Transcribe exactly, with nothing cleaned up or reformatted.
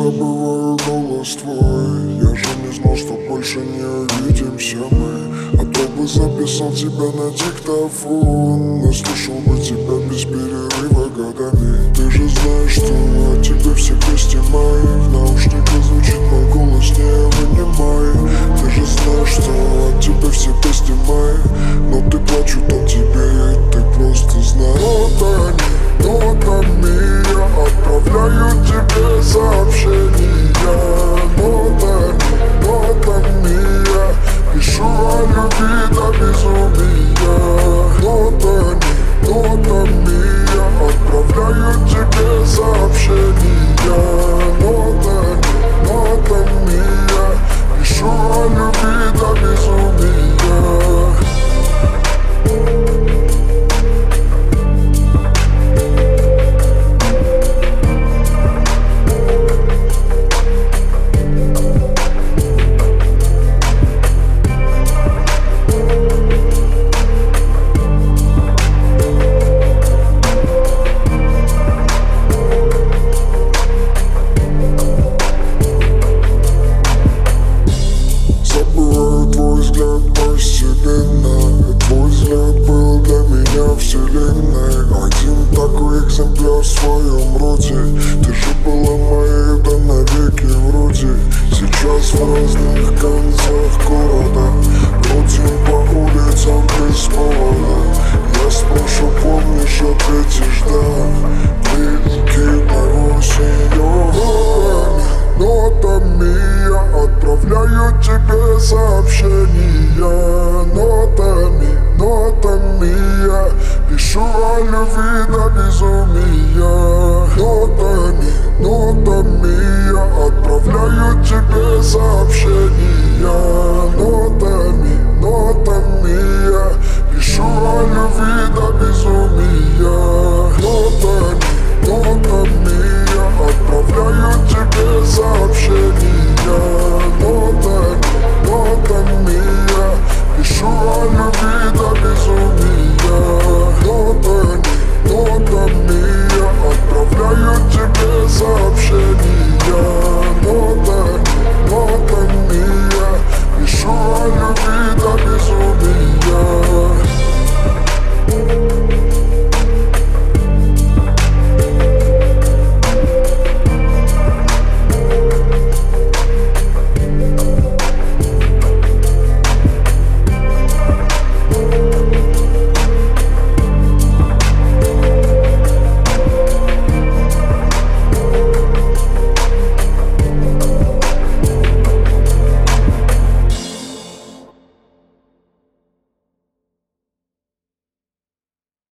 забываю голос твой. Я же не знал, что больше не увидимся мы. А то бы записал тебя на диктофон, но слушал бы тебя без перерыва годами. Ты же знаешь, что от тебя все гости мои. В наушниках звучит мой голос, не вынимай. Ты же знаешь, что от тебя все гости мои. Но ты плачут от тебя, и ты просто знаешь. Нотами, нотами я отправляю тебе сообщения. Нотами, нотами я пишу о любви до безумия. Нотами, нотами я отправляю тебе сообщения. Нотами, нотами я пишу о любви до безумия. Твой взгляд был для меня вселенной. Один такой экземпляр в своем роде. Ты же была моей, да навеки вроде. Сейчас в разных концах города бродим по улицам без повода. Я спрошу, помнишь, ответишь да. Прикидываю синьорами, нотами я отправляю тебе сообщения. Нотами, нотами я пишу о любви до безумия. Нотами, нотами я отправляю тебе сообщения. Нотами